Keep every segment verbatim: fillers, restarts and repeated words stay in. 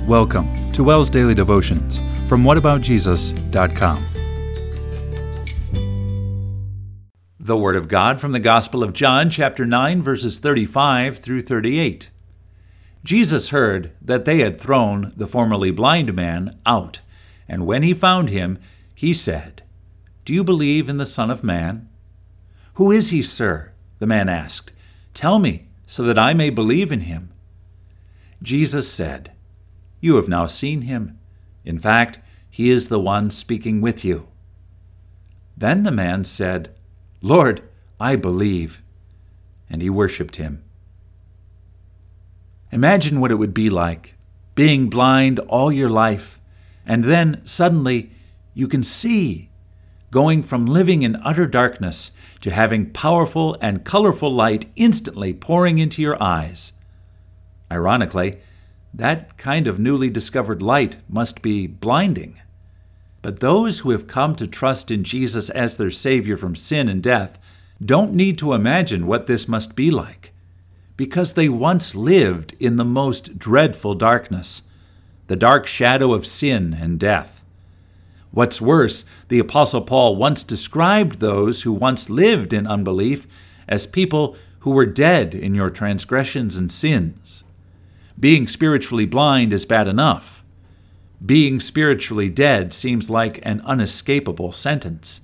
Welcome to WELS Daily Devotions from what about jesus dot com. The Word of God from the Gospel of John, chapter nine, verses thirty-five through thirty-eight. Jesus heard that they had thrown the formerly blind man out, and when he found him, he said, "Do you believe in the Son of Man?" "Who is he, sir?" the man asked. "Tell me, so that I may believe in him." Jesus said, "You have now seen him. In fact, he is the one speaking with you." Then the man said, "Lord, I believe," and he worshipped him. Imagine what it would be like, being blind all your life, and then suddenly you can see, going from living in utter darkness to having powerful and colorful light instantly pouring into your eyes. Ironically, that kind of newly discovered light must be blinding. But those who have come to trust in Jesus as their Savior from sin and death don't need to imagine what this must be like, because they once lived in the most dreadful darkness, the dark shadow of sin and death. What's worse, the Apostle Paul once described those who once lived in unbelief as people who were dead in your transgressions and sins. Being spiritually blind is bad enough. Being spiritually dead seems like an unescapable sentence.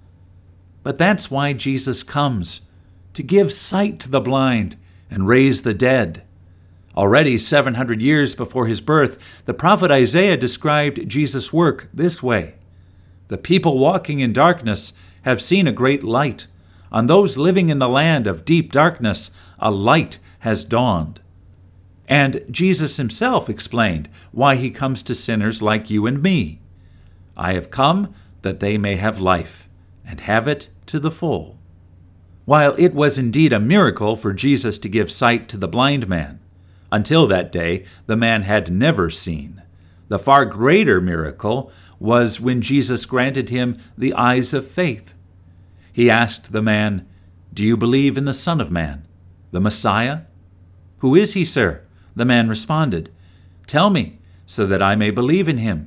But that's why Jesus comes, to give sight to the blind and raise the dead. Already seven hundred years before his birth, the prophet Isaiah described Jesus' work this way: "The people walking in darkness have seen a great light. On those living in the land of deep darkness, a light has dawned." And Jesus himself explained why he comes to sinners like you and me. "I have come that they may have life, and have it to the full." While it was indeed a miracle for Jesus to give sight to the blind man, until that day the man had never seen. The far greater miracle was when Jesus granted him the eyes of faith. He asked the man, "Do you believe in the Son of Man, the Messiah?" "Who is he, sir?" The man responded, "Tell me, so that I may believe in him."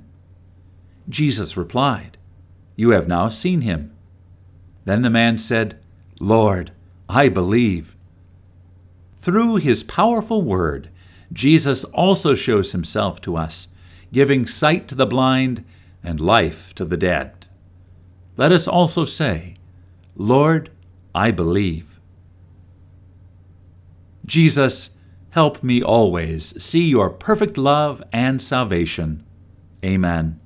Jesus replied, "You have now seen him." Then the man said, "Lord, I believe." Through his powerful word, Jesus also shows himself to us, giving sight to the blind and life to the dead. Let us also say, "Lord, I believe." Jesus, help me always see your perfect love and salvation. Amen.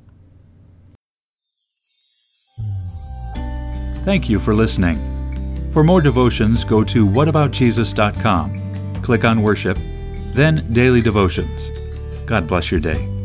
Thank you for listening. For more devotions, go to what about jesus dot com. Click on Worship, then Daily Devotions. God bless your day.